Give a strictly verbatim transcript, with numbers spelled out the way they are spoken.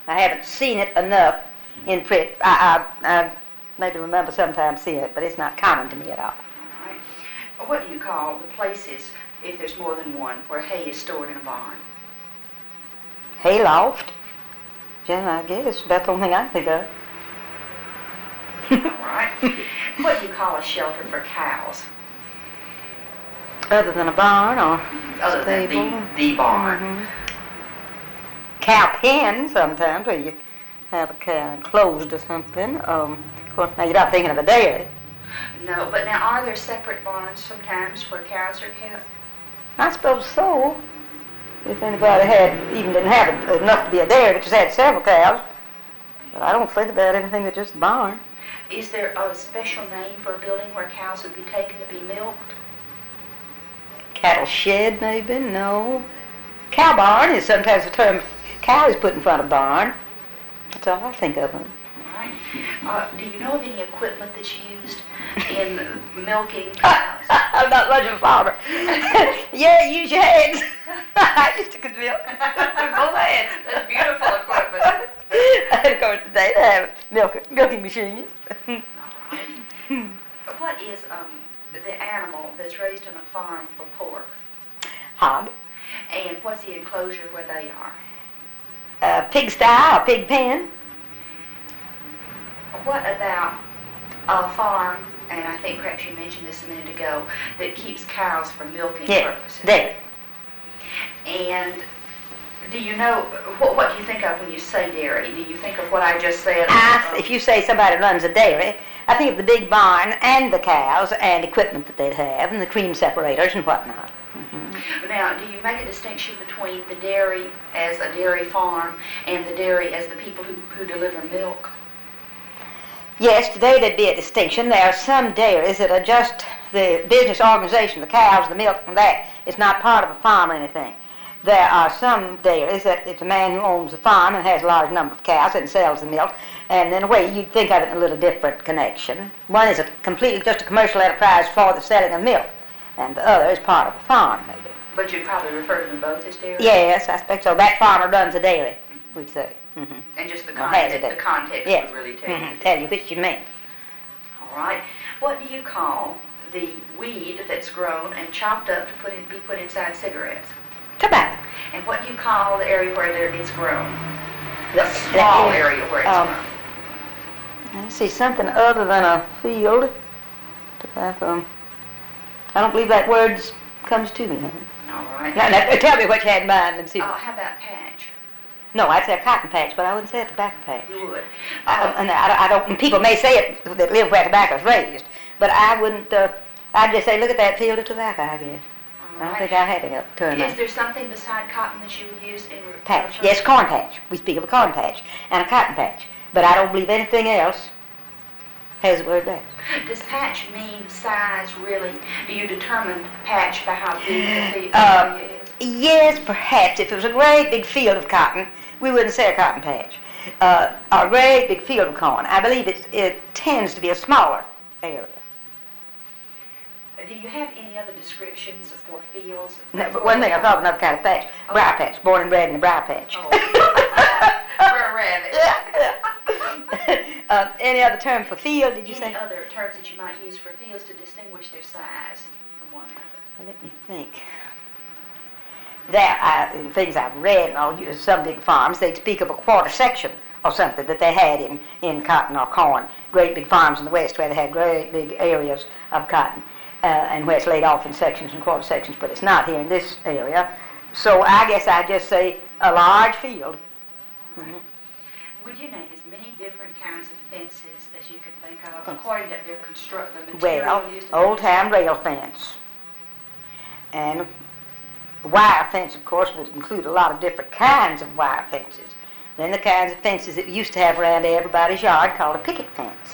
I haven't seen it enough in print. I, I, I maybe remember sometimes seeing it, but it's not common to me at all. All right. What do you call the places, if there's more than one, where hay is stored in a barn? Hay loft. Jen, I guess that's the only thing I can think of. All right. What do you call a shelter for cows? Other than a barn or Other stable? than the, the barn. Mm-hmm. Cow pen sometimes, where you have a cow enclosed or something. Um, of course, now you're not thinking of a dairy. No, but now are there separate barns sometimes where cows are kept? I suppose so. If anybody had, even didn't have it, enough to be a dairy, but just had several cows. But I don't think about anything but just a barn. Is there a special name for a building where cows would be taken to be milked? Cattle shed, maybe? No. Cow barn is sometimes the term cow is put in front of barn. That's all I think of them. All right. Uh, do you know of any equipment that's used in milking cows? I'm not much of a farmer. Yeah, use your hands. I used to could milk. Both hands. That's beautiful equipment. Of course, today they have milk, milking machines. All right. What is um, the animal that's raised on a farm for pork? Hog. And what's the enclosure where they are? Uh, pigsty or pig pen. What about a farm, and I think perhaps you mentioned this a minute ago, that keeps cows for milking Yeah, purposes? dairy. And do you know, what, what do you think of when you say dairy? Do you think of what I just said? I, if you say somebody runs a dairy, I think of the big barn and the cows and equipment that they'd have and the cream separators and whatnot. Mm-hmm. Now, do you make a distinction between the dairy as a dairy farm and the dairy as the people who, who deliver milk? Yes, today there'd be a distinction. There are some dairies that are just the business organization, the cows, the milk, and that. It's not part of a farm or anything. There are some dairies that it's a man who owns the farm and has a large number of cows and sells the milk, and in a way you'd think of it in a little different connection. One is a completely just a commercial enterprise for the selling of milk, and the other is part of a farm, maybe. But you'd probably refer to them both as dairy? Yes, I expect so. That farmer runs a dairy, we'd say. Mm-hmm. And just the Or has a context, dairy. the context Yes. would really tell Mm-hmm. you. Tell you which you mean. All right. What do you call the weed that's grown and chopped up to put in, be put inside cigarettes? Tobacco. And what do you call the area where there, it's grown? The, A small the- area where it's um, grown. Let's see, something other than a field. Tobacco. I don't believe that word comes to me. All right. Now, now, tell me what you had in mind and see. Uh, how about patch? No, I'd say a cotton patch, but I wouldn't say a tobacco patch. You would. I, Uh, and I, don't- I don't. And people may say it that live where tobacco's raised, but I wouldn't. Uh, I'd just say, look at that field of tobacco. I guess. all I don't right. think I had a term. Is there something beside cotton that you would use in re- Patch. reference- Yes, corn patch. We speak of a corn patch and a cotton patch, but I don't believe anything else has the word patch. Does patch mean size, really? Do you determine patch by how big the field Uh, area is? Yes, perhaps. If it was a great big field of cotton, we wouldn't say a cotton patch. Uh, a great big field of corn. I believe it's, it tends to be a smaller area. Do you have any other descriptions for fields? No, but one thing I thought of another kind of patch, briar patch, born and bred in a briar patch. Oh. For a rabbit. uh, any other term for field, did you Any say? other terms that you might use for fields to distinguish their size from one another? Well, let me think. There, I, in things I've read, and I'll use some big farms, they'd speak of a quarter section or something that they had in, in cotton or corn. Great big farms in the West where they had great big areas of cotton. Uh, and where it's laid off in sections and quarter sections, but it's not here in this area. So I guess I'd just say a large field. Mm-hmm. Would you name as many different kinds of fences as you can think of, according to their construct, the material Well, used to old-time rail fence. And wire fence, of course, would include a lot of different kinds of wire fences. Then the kinds of fences that we used to have around everybody's yard called a picket fence.